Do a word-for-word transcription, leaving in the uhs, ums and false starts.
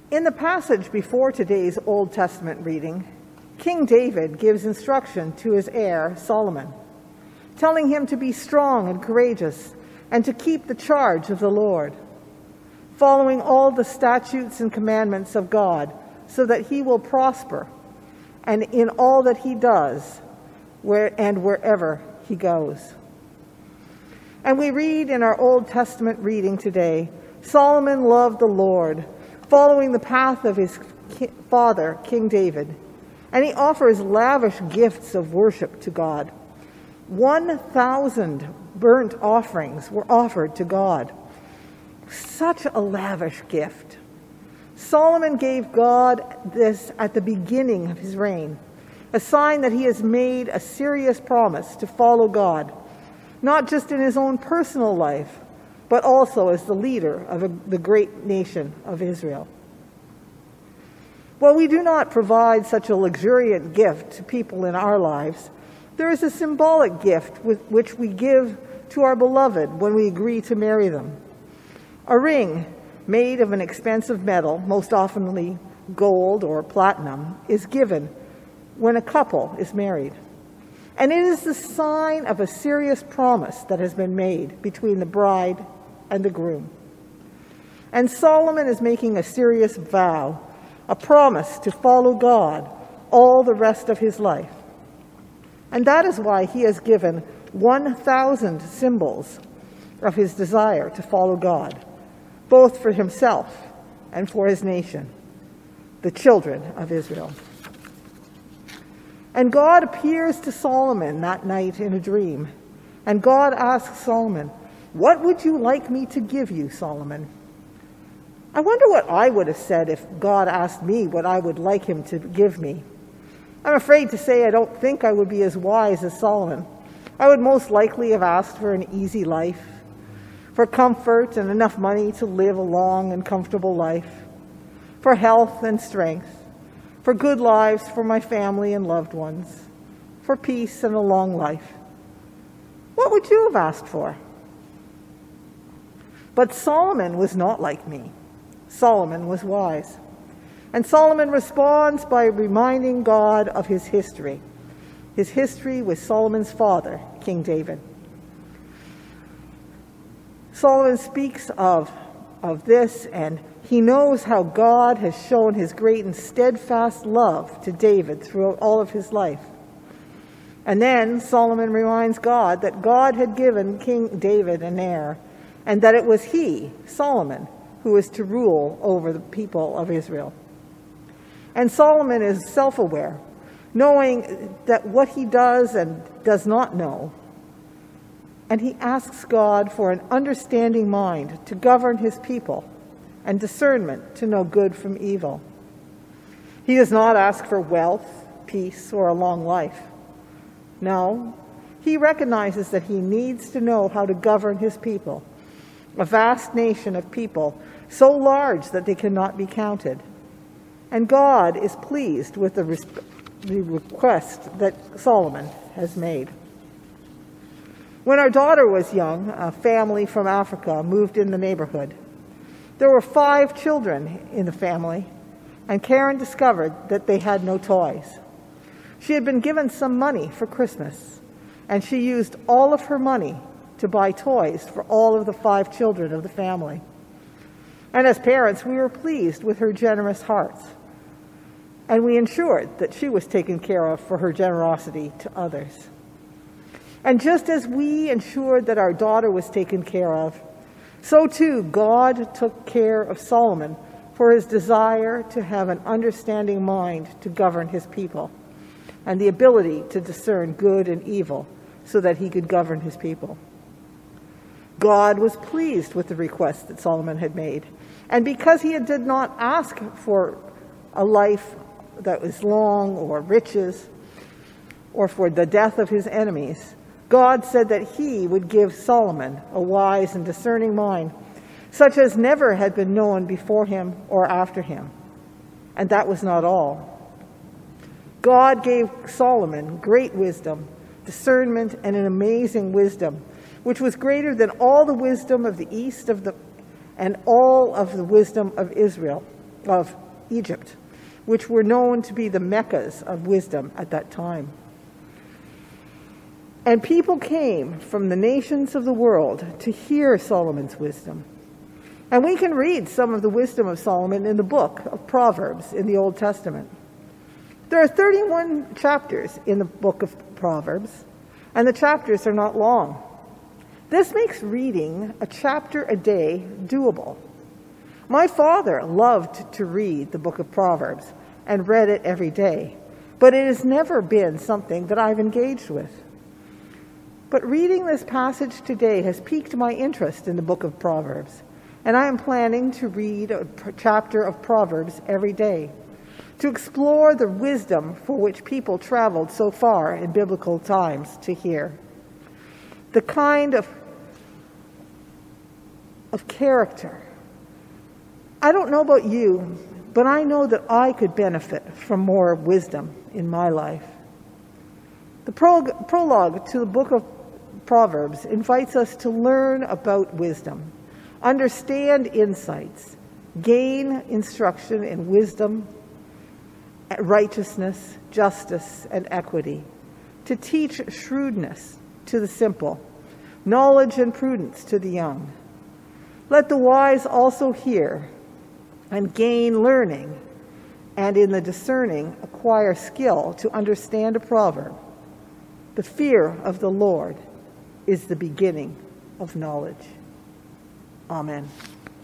In the passage before today's Old Testament reading, King David gives instruction to his heir, Solomon, telling him to be strong and courageous and to keep the charge of the Lord, following all the statutes and commandments of God so that he will prosper and in all that he does where and wherever he goes. And we read in our Old Testament reading today, Solomon loved the Lord, following the path of his father, King David, and he offers lavish gifts of worship to God. one thousand burnt offerings were offered to God. Such a lavish gift. Solomon gave God this at the beginning of his reign, a sign that he has made a serious promise to follow God, not just in his own personal life, but also as the leader of a, the great nation of Israel. While we do not provide such a luxuriant gift to people in our lives, there is a symbolic gift with which we give to our beloved when we agree to marry them. A ring made of an expensive metal, most oftenly gold or platinum, is given when a couple is married. And it is the sign of a serious promise that has been made between the bride and the groom. And Solomon is making a serious vow, a promise to follow God all the rest of his life. And that is why he has given one thousand symbols of his desire to follow God, both for himself and for his nation, the children of Israel. And God appears to Solomon that night in a dream. And God asks Solomon, "What would you like me to give you, Solomon?" I wonder what I would have said if God asked me what I would like him to give me. I'm afraid to say I don't think I would be as wise as Solomon. I would most likely have asked for an easy life, for comfort and enough money to live a long and comfortable life, for health and strength, for good lives for my family and loved ones, for peace and a long life. What would you have asked for? But Solomon was not like me. Solomon was wise. And Solomon responds by reminding God of his history, his history with Solomon's father, King David. Solomon speaks of, of this, and he knows how God has shown his great and steadfast love to David throughout all of his life. And then Solomon reminds God that God had given King David an heir, and that it was he, Solomon, who was to rule over the people of Israel. And Solomon is self-aware, knowing that what he does and does not know. And he asks God for an understanding mind to govern his people and discernment to know good from evil. He does not ask for wealth, peace, or a long life. No, he recognizes that he needs to know how to govern his people, a vast nation of people so large that they cannot be counted. And God is pleased with the, resp- the request that Solomon has made. When our daughter was young, a family from Africa moved in the neighborhood. There were five children in the family, and Karen discovered that they had no toys. She had been given some money for Christmas, and she used all of her money to buy toys for all of the five children of the family. And as parents, we were pleased with her generous hearts, and we ensured that she was taken care of for her generosity to others. And just as we ensured that our daughter was taken care of, so too God took care of Solomon for his desire to have an understanding mind to govern his people, and the ability to discern good and evil so that he could govern his people. God was pleased with the request that Solomon had made. And because he did not ask for a life that was long or riches or for the death of his enemies, God said that he would give Solomon a wise and discerning mind, such as never had been known before him or after him. And that was not all. God gave Solomon great wisdom, discernment, and an amazing wisdom, which was greater than all the wisdom of the east of the and all of the wisdom of Israel, of Egypt, which were known to be the meccas of wisdom at that time. And people came from the nations of the world to hear Solomon's wisdom. And we can read some of the wisdom of Solomon in the book of Proverbs in the Old Testament. There are thirty-one chapters in the book of Proverbs, and the chapters are not long. This makes reading a chapter a day doable. My father loved to read the book of Proverbs and read it every day, but it has never been something that I've engaged with. But reading this passage today has piqued my interest in the book of Proverbs, and I am planning to read a chapter of Proverbs every day, to explore the wisdom for which people traveled so far in biblical times to hear. The kind of, of character. I don't know about you, but I know that I could benefit from more wisdom in my life. The prologue, prologue to the book of Proverbs invites us to learn about wisdom, understand insights, gain instruction in wisdom, righteousness, justice, and equity, to teach shrewdness to the simple, knowledge and prudence to the young. Let the wise also hear and gain learning, and in the discerning acquire skill to understand a proverb. The fear of the Lord is the beginning of knowledge. Amen.